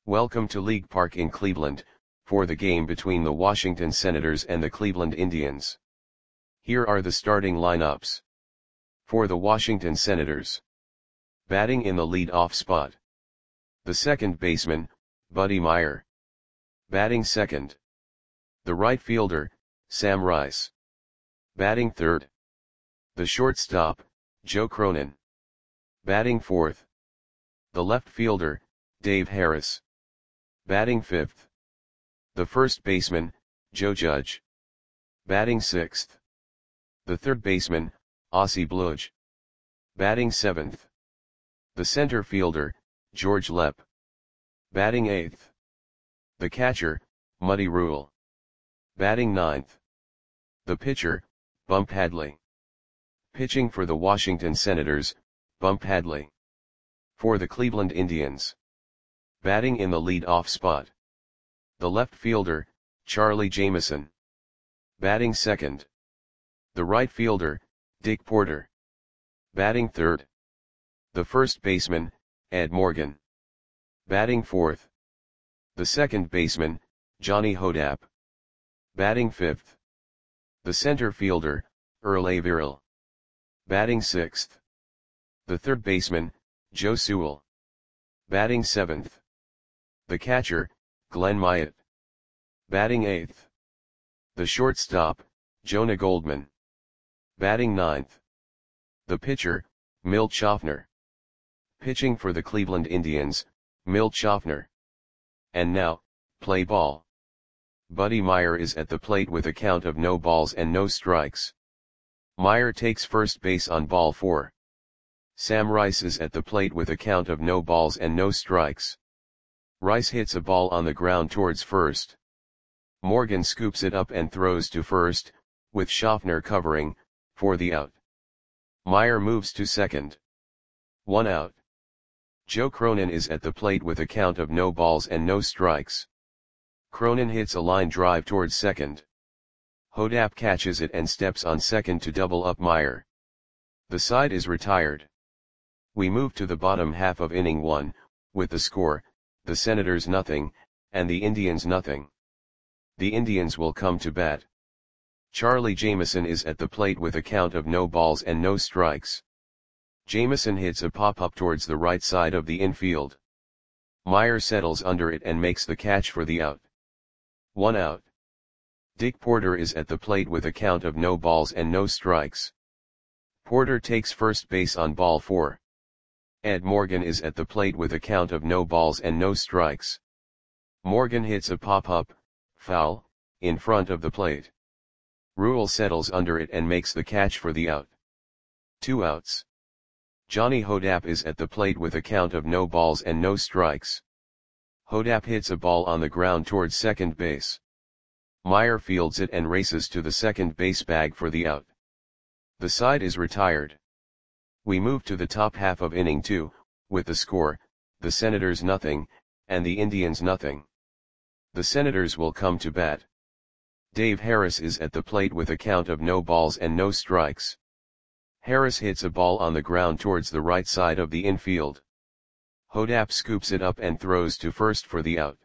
Welcome to League Park in Cleveland, for the game between the Washington Senators and the Cleveland Indians. Here are the starting lineups. For the Washington Senators. Batting in the lead-off spot. The second baseman, Buddy Myer. Batting second. The right fielder, Sam Rice. Batting third. The shortstop, Joe Cronin. Batting fourth. The left fielder, Dave Harris. Batting fifth. The first baseman, Joe Judge. Batting sixth. The third baseman, Ozzie Bludge. Batting seventh. The center fielder, George Lepp. Batting eighth. The catcher, Muddy Rule. Batting ninth. The pitcher, Bump Hadley. Pitching for the Washington Senators, Bump Hadley. For the Cleveland Indians. Batting in the lead-off spot. The left fielder, Charlie Jameson. Batting second. The right fielder, Dick Porter. Batting third. The first baseman, Ed Morgan. Batting fourth. The second baseman, Johnny Hodapp. Batting fifth. The center fielder, Earl Averill. Batting sixth. The third baseman, Joe Sewell. Batting seventh. The catcher, Glenn Myatt. Batting eighth. The shortstop, Jonah Goldman. Batting ninth. The pitcher, Milt Schaffner. Pitching for the Cleveland Indians, Milt Schaffner. And now, play ball. Buddy Myer is at the plate with a count of no balls and no strikes. Myer takes first base on ball 4. Sam Rice is at the plate with a count of no balls and no strikes. Rice hits a ball on the ground towards first. Morgan scoops it up and throws to first, with Schaffner covering, for the out. Myer moves to second. 1 out. Joe Cronin is at the plate with a count of no balls and no strikes. Cronin hits a line drive towards second. Hodapp catches it and steps on second to double up Myer. The side is retired. We move to the bottom half of inning 1, with the score, the Senators nothing, and the Indians nothing. The Indians will come to bat. Charlie Jameson is at the plate with a count of no balls and no strikes. Jameson hits a pop-up towards the right side of the infield. Myer settles under it and makes the catch for the out. 1 out. Dick Porter is at the plate with a count of no balls and no strikes. Porter takes first base on ball 4. Ed Morgan is at the plate with a count of no balls and no strikes. Morgan hits a pop-up, foul, in front of the plate. Rule settles under it and makes the catch for the out. 2 outs. Johnny Hodapp is at the plate with a count of no balls and no strikes. Hodapp hits a ball on the ground towards second base. Myer fields it and races to the second base bag for the out. The side is retired. We move to the top half of inning 2, with the score, the Senators nothing, and the Indians nothing. The Senators will come to bat. Dave Harris is at the plate with a count of no balls and no strikes. Harris hits a ball on the ground towards the right side of the infield. Hodapp scoops it up and throws to first for the out.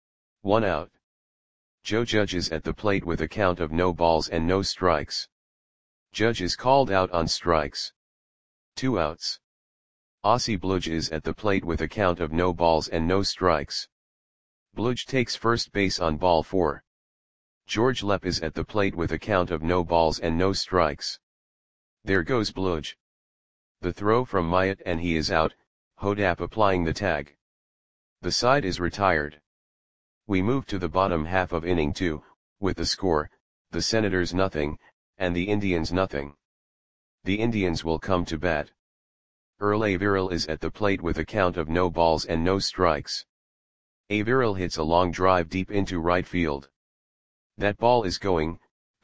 1 out. Joe Judge is at the plate with a count of no balls and no strikes. Judge is called out on strikes. 2 outs. Ozzie Bludge is at the plate with a count of no balls and no strikes. Bludge takes first base on ball 4. George Lepp is at the plate with a count of no balls and no strikes. There goes Bludge. The throw from Myatt and he is out, Hodapp applying the tag. The side is retired. We move to the bottom half of inning 2, with the score, the Senators nothing, and the Indians nothing. The Indians will come to bat. Earl Averill is at the plate with a count of no balls and no strikes. Averill hits a long drive deep into right field. That ball is gone.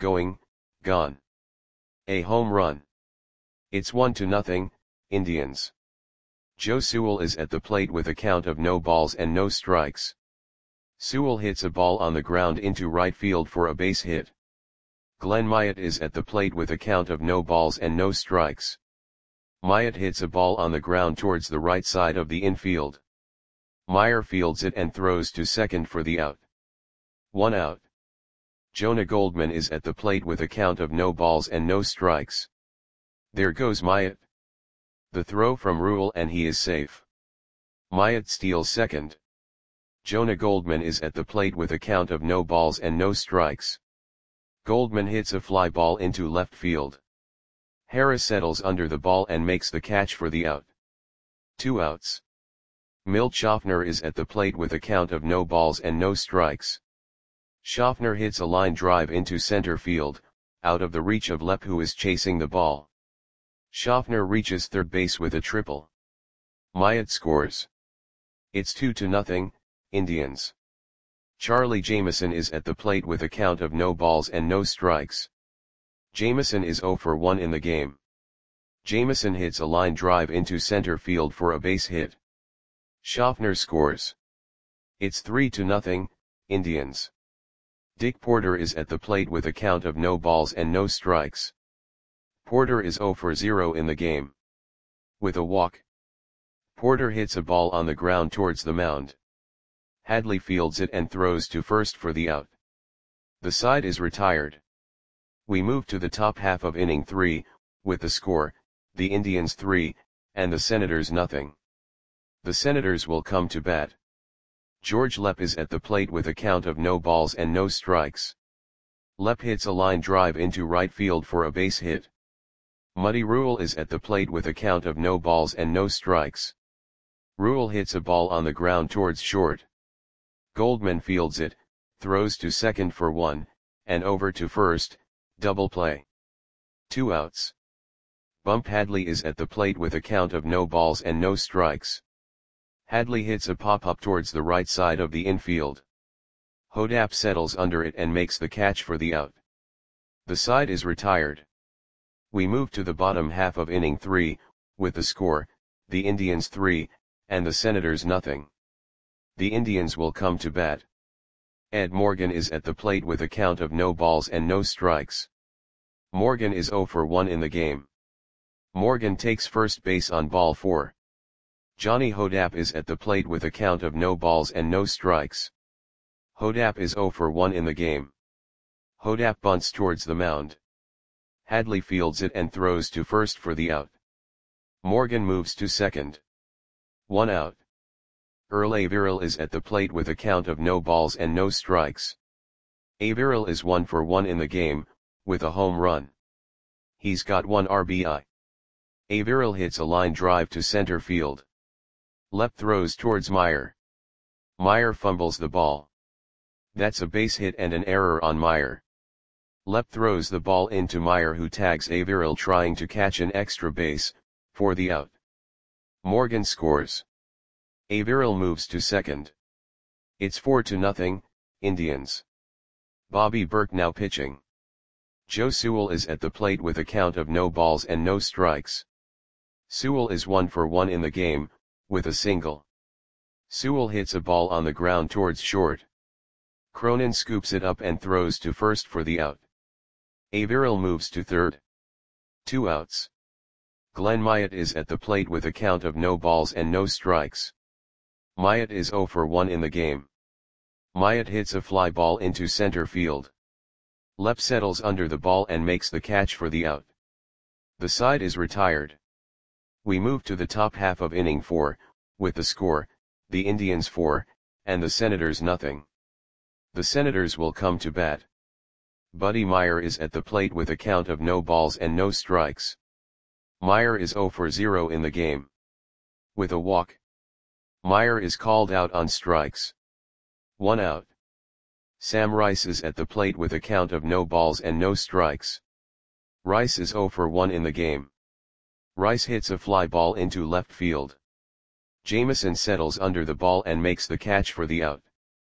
A home run. It's 1-0, Indians. Joe Sewell is at the plate with a count of no balls and no strikes. Sewell hits a ball on the ground into right field for a base hit. Glenn Myatt is at the plate with a count of no balls and no strikes. Myatt hits a ball on the ground towards the right side of the infield. Meyer fields it and throws to second for the out. 1 out. Jonah Goldman is at the plate with a count of no balls and no strikes. There goes Myatt. The throw from Rule and he is safe. Myatt steals second. Jonah Goldman is at the plate with a count of no balls and no strikes. Goldman hits a fly ball into left field. Harris settles under the ball and makes the catch for the out. 2 outs. Milt Schaffner is at the plate with a count of no balls and no strikes. Schaffner hits a line drive into center field, out of the reach of Lepp, who is chasing the ball. Schaffner reaches third base with a triple. Myatt scores. It's 2-0, Indians. Charlie Jameson is at the plate with a count of no balls and no strikes. Jameson is 0 for 1 in the game. Jameson hits a line drive into center field for a base hit. Schaffner scores. It's 3-0, Indians. Dick Porter is at the plate with a count of no balls and no strikes. Porter is 0 for 0 in the game. With a walk, Porter hits a ball on the ground towards the mound. Hadley fields it and throws to first for the out. The side is retired. We move to the top half of inning 3, with the score, the Indians 3, and the Senators nothing. The Senators will come to bat. George Lepp is at the plate with a count of no balls and no strikes. Lepp hits a line drive into right field for a base hit. Muddy Rule is at the plate with a count of no balls and no strikes. Rule hits a ball on the ground towards short. Goldman fields it, throws to second for 1, and over to first, double play. 2 outs. Bump Hadley is at the plate with a count of no balls and no strikes. Hadley hits a pop-up towards the right side of the infield. Hodap settles under it and makes the catch for the out. The side is retired. We move to the bottom half of inning 3, with the score, the Indians 3, and the Senators nothing. The Indians will come to bat. Ed Morgan is at the plate with a count of no balls and no strikes. Morgan is 0 for 1 in the game. Morgan takes first base on ball 4. Johnny Hodap is at the plate with a count of no balls and no strikes. Hodap is 0 for 1 in the game. Hodap bunts towards the mound. Hadley fields it and throws to first for the out. Morgan moves to second. 1 out. Earl Averill is at the plate with a count of no balls and no strikes. Averill is 1 for 1 in the game, with a home run. He's got 1 RBI. Averill hits a line drive to center field. Lepp throws towards Meyer. Meyer fumbles the ball. That's a base hit and an error on Meyer. Lepp throws the ball into Meyer, who tags Averill trying to catch an extra base, for the out. Morgan scores. Averill moves to second. It's 4-0, Indians. Bobby Burke now pitching. Joe Sewell is at the plate with a count of no balls and no strikes. Sewell is 1 for 1 in the game, with a single. Sewell hits a ball on the ground towards short. Cronin scoops it up and throws to first for the out. Averill moves to third. 2 outs. Glenn Myatt is at the plate with a count of no balls and no strikes. Myatt is 0 for 1 in the game. Myatt hits a fly ball into center field. Lepp settles under the ball and makes the catch for the out. The side is retired. We move to the top half of inning 4, with the score, the Indians 4, and the Senators nothing. The Senators will come to bat. Buddy Meyer is at the plate with a count of no balls and no strikes. Meyer is 0 for 0 in the game. With a walk, Meyer is called out on strikes. 1 out. Sam Rice is at the plate with a count of no balls and no strikes. Rice is 0 for 1 in the game. Rice hits a fly ball into left field. Jameson settles under the ball and makes the catch for the out.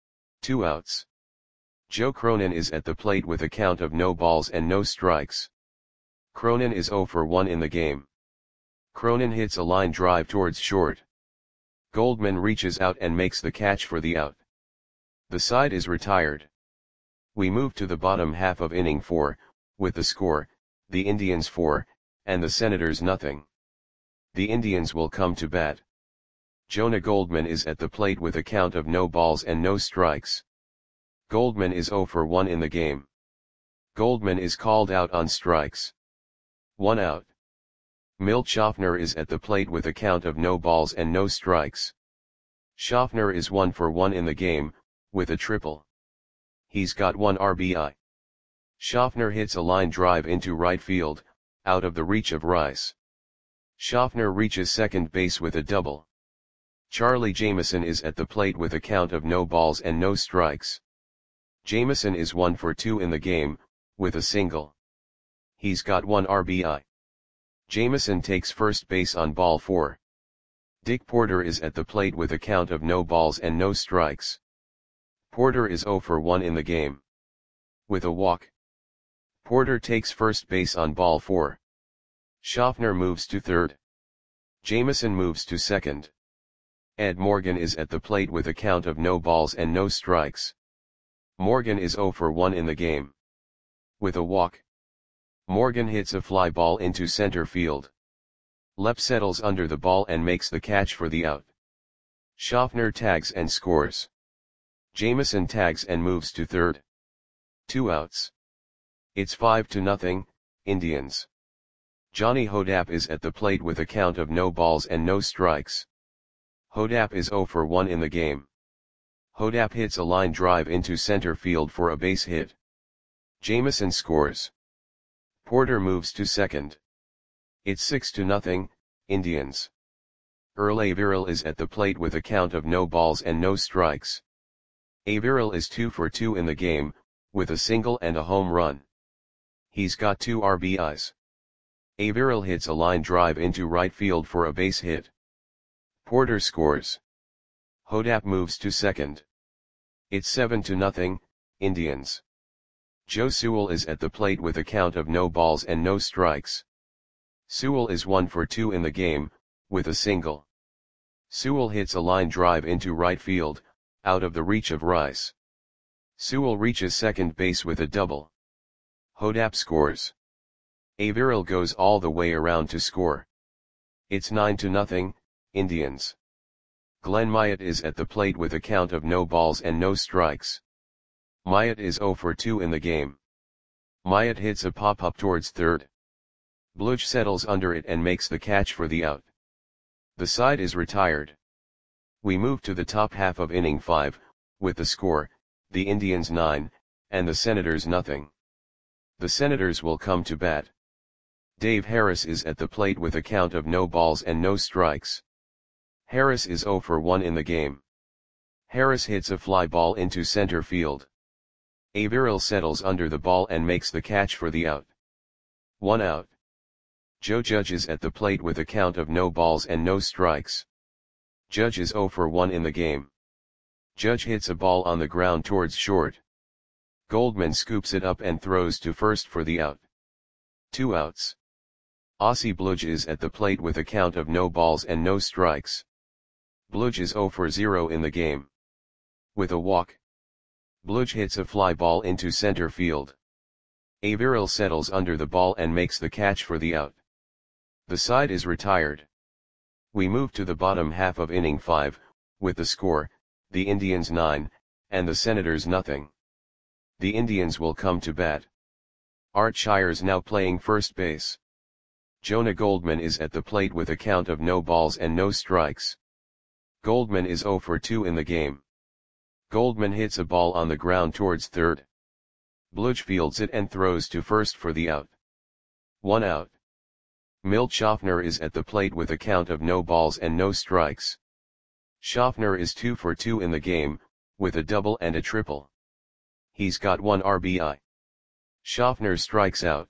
2 outs. Joe Cronin is at the plate with a count of no balls and no strikes. Cronin is 0 for 1 in the game. Cronin hits a line drive towards short. Goldman reaches out and makes the catch for the out. The side is retired. We move to the bottom half of inning 4, with the score, the Indians 4, and the Senators nothing. The Indians will come to bat. Jonah Goldman is at the plate with a count of no balls and no strikes. Goldman is 0 for 1 in the game. Goldman is called out on strikes. 1 out. Milt Schaffner is at the plate with a count of no balls and no strikes. Schaffner is 1 for 1 in the game, with a triple. He's got 1 RBI. Schaffner hits a line drive into right field, out of the reach of Rice. Schaffner reaches second base with a double. Charlie Jameson is at the plate with a count of no balls and no strikes. Jameson is 1 for 2 in the game, with a single. He's got 1 RBI. Jameson takes first base on ball 4. Dick Porter is at the plate with a count of no balls and no strikes. Porter is 0 for 1 in the game. With a walk. Porter takes first base on ball 4. Schaffner moves to third. Jameson moves to second. Ed Morgan is at the plate with a count of no balls and no strikes. Morgan is 0 for 1 in the game. With a walk. Morgan hits a fly ball into center field. Lepp settles under the ball and makes the catch for the out. Schaffner tags and scores. Jameson tags and moves to third. 2 outs. It's 5-0, Indians. Johnny Hodapp is at the plate with a count of no balls and no strikes. Hodapp is 0 for 1 in the game. Hodapp hits a line drive into center field for a base hit. Jameson scores. Porter moves to second. It's 6-0, Indians. Earl Averill is at the plate with a count of no balls and no strikes. Averill is 2 for 2 in the game, with a single and a home run. He's got 2 RBIs. Averill hits a line drive into right field for a base hit. Porter scores. Hodapp moves to second. It's 7-0, Indians. Joe Sewell is at the plate with a count of no balls and no strikes. Sewell is 1 for 2 in the game, with a single. Sewell hits a line drive into right field, out of the reach of Rice. Sewell reaches second base with a double. Hodapp scores. Averill goes all the way around to score. It's 9-0, Indians. Glenn Myatt is at the plate with a count of no balls and no strikes. Myatt is 0 for 2 in the game. Myatt hits a pop-up towards third. Bluch settles under it and makes the catch for the out. The side is retired. We move to the top half of inning 5, with the score, the Indians 9, and the Senators nothing. The Senators will come to bat. Dave Harris is at the plate with a count of no balls and no strikes. Harris is 0 for 1 in the game. Harris hits a fly ball into center field. Averill settles under the ball and makes the catch for the out. 1 out. Joe Judge is at the plate with a count of no balls and no strikes. Judge is 0 for 1 in the game. Judge hits a ball on the ground towards short. Goldman scoops it up and throws to first for the out. 2 outs. Ossie Bluge is at the plate with a count of no balls and no strikes. Bluge is 0 for 0 in the game. With a walk. Bluge hits a fly ball into center field. Averill settles under the ball and makes the catch for the out. The side is retired. We move to the bottom half of inning 5, with the score, the Indians 9, and the Senators nothing. The Indians will come to bat. Art Shires now playing first base. Jonah Goldman is at the plate with a count of no balls and no strikes. Goldman is 0 for 2 in the game. Goldman hits a ball on the ground towards third. Bluge fields it and throws to first for the out. 1 out. Milt Schaffner is at the plate with a count of no balls and no strikes. Schaffner is 2 for 2 in the game, with a double and a triple. He's got 1 RBI. Schaffner strikes out.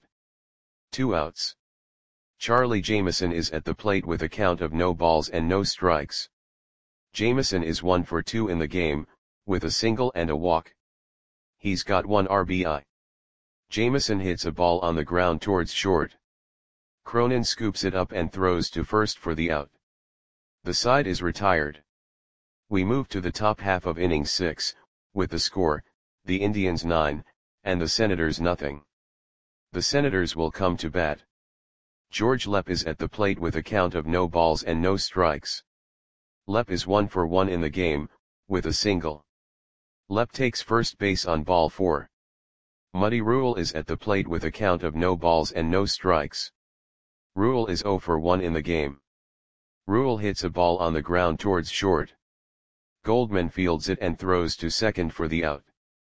2 outs. Charlie Jameson is at the plate with a count of no balls and no strikes. Jameson is 1 for 2 in the game, with a single and a walk. He's got 1 RBI. Jameson hits a ball on the ground towards short. Cronin scoops it up and throws to first for the out. The side is retired. We move to the top half of inning 6, with the score, the Indians 9, and the Senators nothing. The Senators will come to bat. George Lepp is at the plate with a count of no balls and no strikes. Lep is 1 for 1 in the game, with a single. Lep takes first base on ball 4. Muddy Rule is at the plate with a count of no balls and no strikes. Rule is 0 for 1 in the game. Rule hits a ball on the ground towards short. Goldman fields it and throws to second for the out.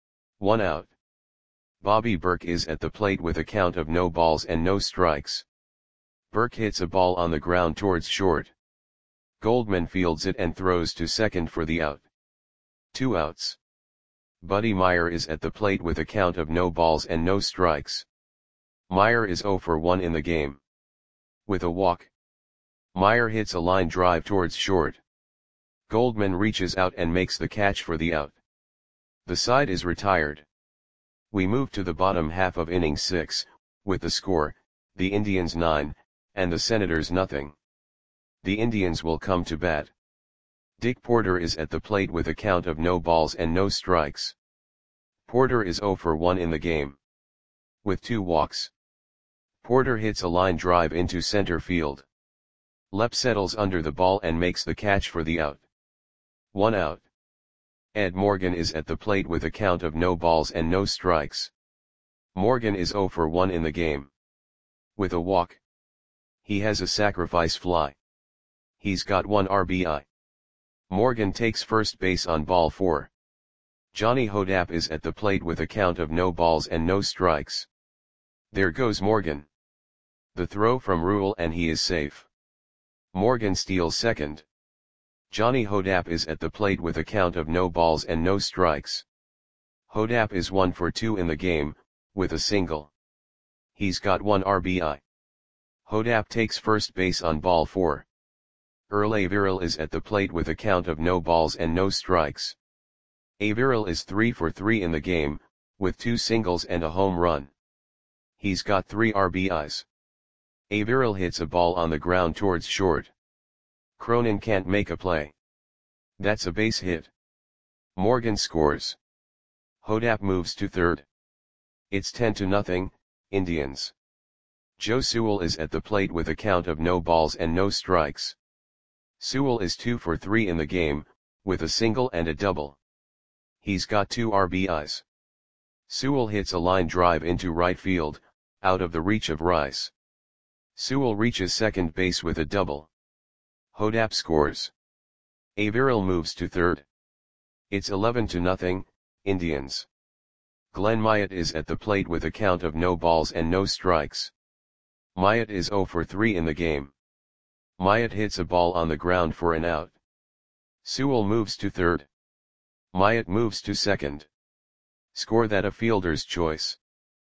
1 out. Bobby Burke is at the plate with a count of no balls and no strikes. Burke hits a ball on the ground towards short. Goldman fields it and throws to second for the out. 2 outs. Buddy Meyer is at the plate with a count of no balls and no strikes. Meyer is 0 for 1 in the game. With a walk. Meyer hits a line drive towards short. Goldman reaches out and makes the catch for the out. The side is retired. We move to the bottom half of inning 6, with the score, the Indians 9, and the Senators nothing. The Indians will come to bat. Dick Porter is at the plate with a count of no balls and no strikes. Porter is 0 for 1 in the game. With 2 walks. Porter hits a line drive into center field. Lep settles under the ball and makes the catch for the out. 1 out. Ed Morgan is at the plate with a count of no balls and no strikes. Morgan is 0 for 1 in the game. With a walk. He has a sacrifice fly. He's got 1 RBI. Morgan takes first base on ball 4. Johnny Hodapp is at the plate with a count of no balls and no strikes. There goes Morgan. The throw from Rule and he is safe. Morgan steals second. Johnny Hodapp is at the plate with a count of no balls and no strikes. Hodapp is 1 for 2 in the game, with a single. He's got 1 RBI. Hodapp takes first base on ball 4. Earl Averill is at the plate with a count of no balls and no strikes. Averill is 3 for 3 in the game, with 2 singles and a home run. He's got 3 RBIs. Averill hits a ball on the ground towards short. Cronin can't make a play. That's a base hit. Morgan scores. Hodapp moves to third. It's 10-0, Indians. Joe Sewell is at the plate with a count of no balls and no strikes. Sewell is 2 for 3 in the game, with a single and a double. He's got 2 RBIs. Sewell hits a line drive into right field, out of the reach of Rice. Sewell reaches second base with a double. Hodapp scores. Averill moves to third. It's 11-0, Indians. Glenn Myatt is at the plate with a count of no balls and no strikes. Myatt is 0 for 3 in the game. Myatt hits a ball on the ground for an out. Sewell moves to third. Myatt moves to second. Score that a fielder's choice.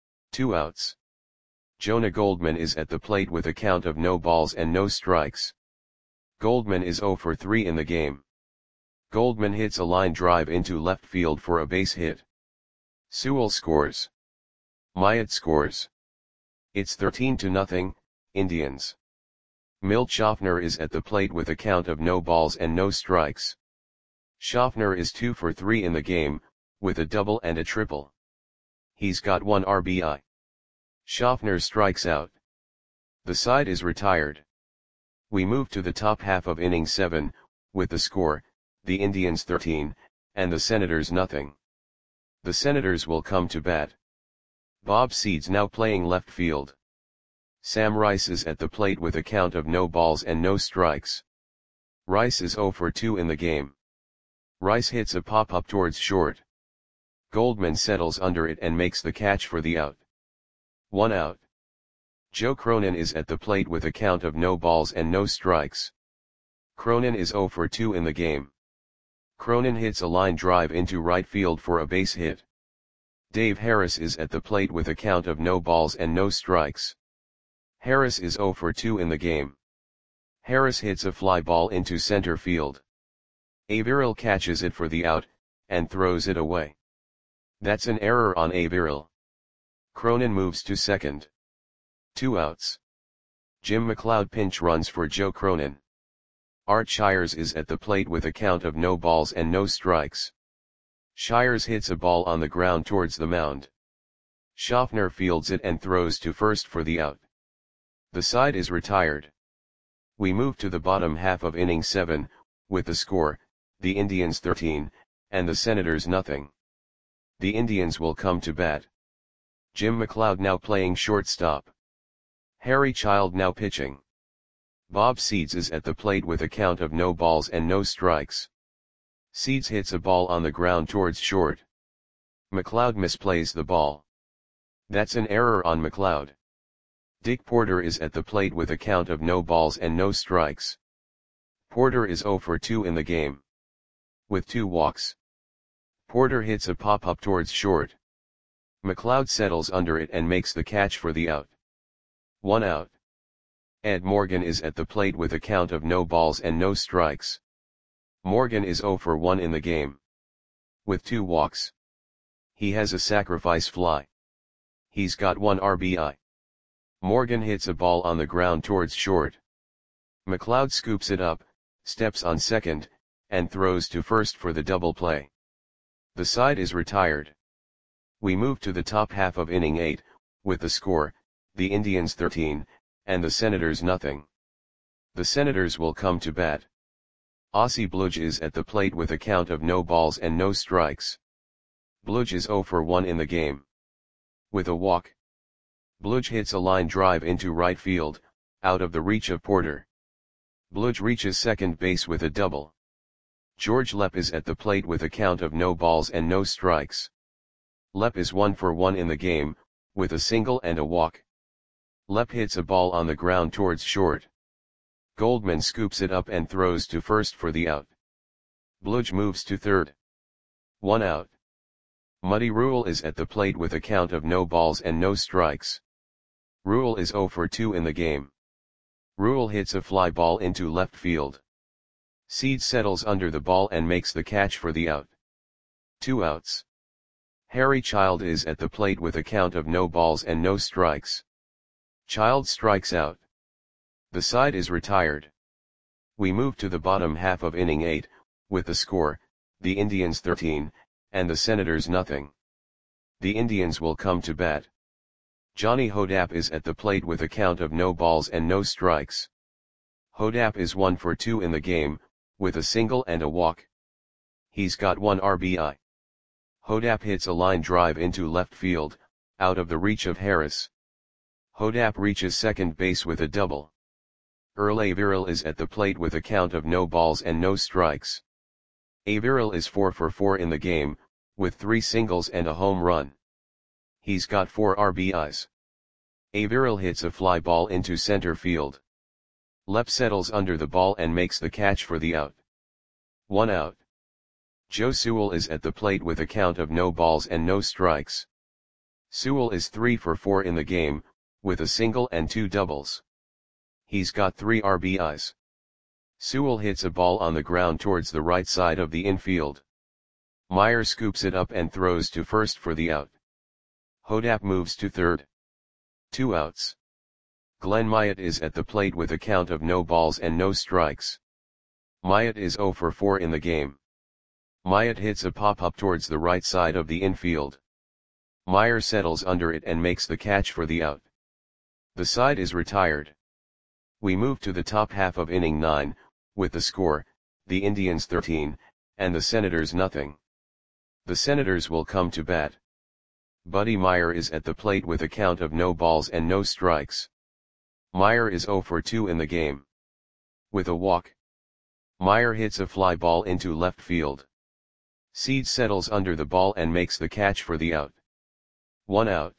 2 outs. Jonah Goldman is at the plate with a count of no balls and no strikes. Goldman is 0 for 3 in the game. Goldman hits a line drive into left field for a base hit. Sewell scores. Myatt scores. It's 13-0, Indians. Milt Schaffner is at the plate with a count of no balls and no strikes. Schaffner is 2 for 3 in the game, with a double and a triple. He's got 1 RBI. Schaffner strikes out. The side is retired. We move to the top half of inning 7, with the score, the Indians 13, and the Senators nothing. The Senators will come to bat. Bob Seeds now playing left field. Sam Rice is at the plate with a count of no balls and no strikes. Rice is 0 for 2 in the game. Rice hits a pop-up towards short. Goldman settles under it and makes the catch for the out. 1 out. Joe Cronin is at the plate with a count of no balls and no strikes. Cronin is 0 for 2 in the game. Cronin hits a line drive into right field for a base hit. Dave Harris is at the plate with a count of no balls and no strikes. Harris is 0 for 2 in the game. Harris hits a fly ball into center field. Averill catches it for the out, and throws it away. That's an error on Averill. Cronin moves to second. 2 outs. Jim McLeod pinch runs for Joe Cronin. Art Shires is at the plate with a count of no balls and no strikes. Shires hits a ball on the ground towards the mound. Schaffner fields it and throws to first for the out. The side is retired. We move to the bottom half of inning 7, with the score, the Indians 13, and the Senators nothing. The Indians will come to bat. Jim McLeod now playing shortstop. Harry Child now pitching. Bob Seeds is at the plate with a count of no balls and no strikes. Seeds hits a ball on the ground towards short. McLeod misplays the ball. That's an error on McLeod. Dick Porter is at the plate with a count of no balls and no strikes. Porter is 0 for 2 in the game. With 2 walks. Porter hits a pop-up towards short. McLeod settles under it and makes the catch for the out. 1 out. Ed Morgan is at the plate with a count of no balls and no strikes. Morgan is 0 for 1 in the game. With 2 walks. He has a sacrifice fly. He's got 1 RBI. Morgan hits a ball on the ground towards short. McLeod scoops it up, steps on second, and throws to first for the double play. The side is retired. We move to the top half of inning 8, with the score, the Indians 13, and the Senators nothing. The Senators will come to bat. Ossie Bludge is at the plate with a count of no balls and no strikes. Bludge is 0 for 1 in the game. With a walk. Bludge hits a line drive into right field, out of the reach of Porter. Bludge reaches second base with a double. George Lepp is at the plate with a count of no balls and no strikes. Lepp is 1 for 1 in the game, with a single and a walk. Lepp hits a ball on the ground towards short. Goldman scoops it up and throws to first for the out. Bludge moves to third. 1 out. Muddy Rule is at the plate with a count of no balls and no strikes. Rule is 0 for 2 in the game. Rule hits a fly ball into left field. Seeds settles under the ball and makes the catch for the out. 2 outs. Harry Child is at the plate with a count of no balls and no strikes. Child strikes out. The side is retired. We move to the bottom half of inning 8, with the score, the Indians 13, and the Senators nothing. The Indians will come to bat. Johnny Hodapp is at the plate with a count of no balls and no strikes. Hodapp is 1 for 2 in the game, with a single and a walk. He's got 1 RBI. Hodapp hits a line drive into left field, out of the reach of Harris. Hodapp reaches second base with a double. Earl Averill is at the plate with a count of no balls and no strikes. Averill is 4 for 4 in the game, with 3 singles and a home run. He's got 4 RBIs. Averill hits a fly ball into center field. Lepp settles under the ball and makes the catch for the out. 1 out. Joe Sewell is at the plate with a count of no balls and no strikes. Sewell is 3 for 4 in the game, with a single and 2 doubles. He's got 3 RBIs. Sewell hits a ball on the ground towards the right side of the infield. Meyer scoops it up and throws to first for the out. Hodapp moves to third. 2 outs. Glenn Myatt is at the plate with a count of no balls and no strikes. Myatt is 0 for 4 in the game. Myatt hits a pop-up towards the right side of the infield. Meyer settles under it and makes the catch for the out. The side is retired. We move to the top half of inning 9, with the score, the Indians 13, and the Senators nothing. The Senators will come to bat. Buddy Meyer is at the plate with a count of no balls and no strikes. Meyer is 0 for 2 in the game. With a walk. Meyer hits a fly ball into left field. Seeds settles under the ball and makes the catch for the out. 1 out.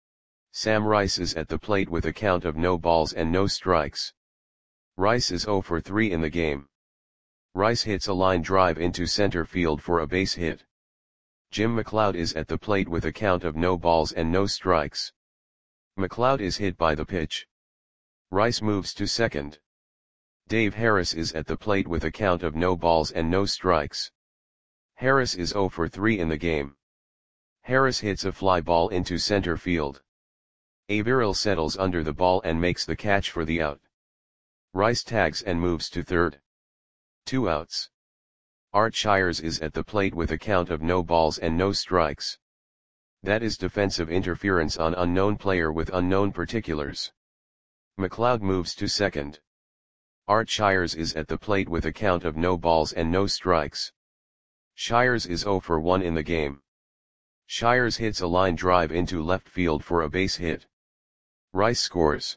Sam Rice is at the plate with a count of no balls and no strikes. Rice is 0 for 3 in the game. Rice hits a line drive into center field for a base hit. Jim McLeod is at the plate with a count of no balls and no strikes. McLeod is hit by the pitch. Rice moves to second. Dave Harris is at the plate with a count of no balls and no strikes. Harris is 0 for 3 in the game. Harris hits a fly ball into center field. Averill settles under the ball and makes the catch for the out. Rice tags and moves to third. 2 outs. Art Shires is at the plate with a count of no balls and no strikes. That is defensive interference on unknown player with unknown particulars. McLeod moves to second. Art Shires is at the plate with a count of no balls and no strikes. Shires is 0 for 1 in the game. Shires hits a line drive into left field for a base hit. Rice scores.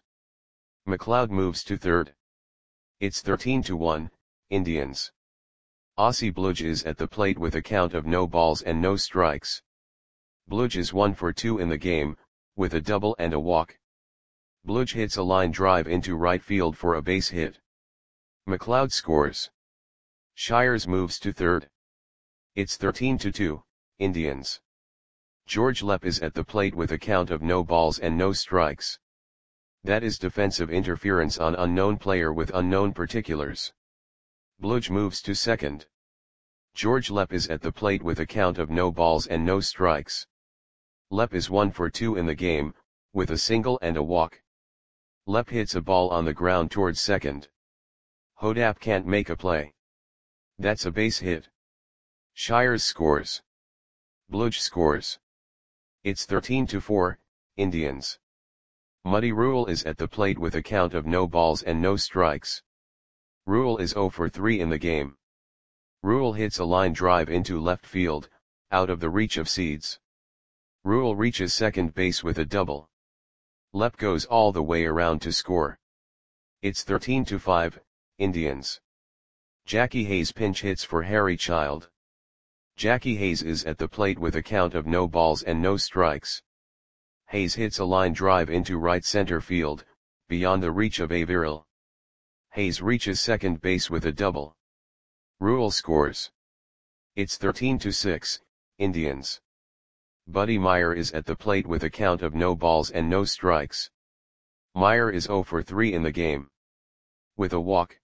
McLeod moves to third. It's 13-1, Indians. Aussie Bludge is at the plate with a count of no balls and no strikes. Bludge is 1 for 2 in the game, with a double and a walk. Bludge hits a line drive into right field for a base hit. McLeod scores. Shires moves to third. It's 13-2, Indians. George Lepp is at the plate with a count of no balls and no strikes. That is defensive interference on unknown player with unknown particulars. Bludge moves to second. George Lepp is at the plate with a count of no balls and no strikes. Lepp is 1 for 2 in the game, with a single and a walk. Lepp hits a ball on the ground towards second. Hodap can't make a play. That's a base hit. Shires scores. Bludge scores. It's 13-4, Indians. Muddy Rule is at the plate with a count of no balls and no strikes. Rule is 0 for 3 in the game. Rule hits a line drive into left field, out of the reach of Seeds. Rule reaches second base with a double. Lepp goes all the way around to score. It's 13-5, Indians. Jackie Hayes pinch hits for Harry Child. Jackie Hayes is at the plate with a count of no balls and no strikes. Hayes hits a line drive into right center field, beyond the reach of Averill. Hayes reaches second base with a double. Rule scores. It's 13-6, Indians. Buddy Meyer is at the plate with a count of no balls and no strikes. Meyer is 0 for 3 in the game. With a walk.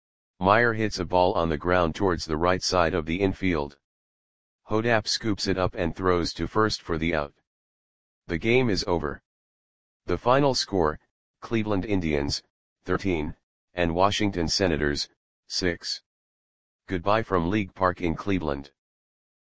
Meyer hits a ball on the ground towards the right side of the infield. Hodap scoops it up and throws to first for the out. The game is over. The final score, Cleveland Indians, 13, and Washington Senators, 6. Goodbye from League Park in Cleveland.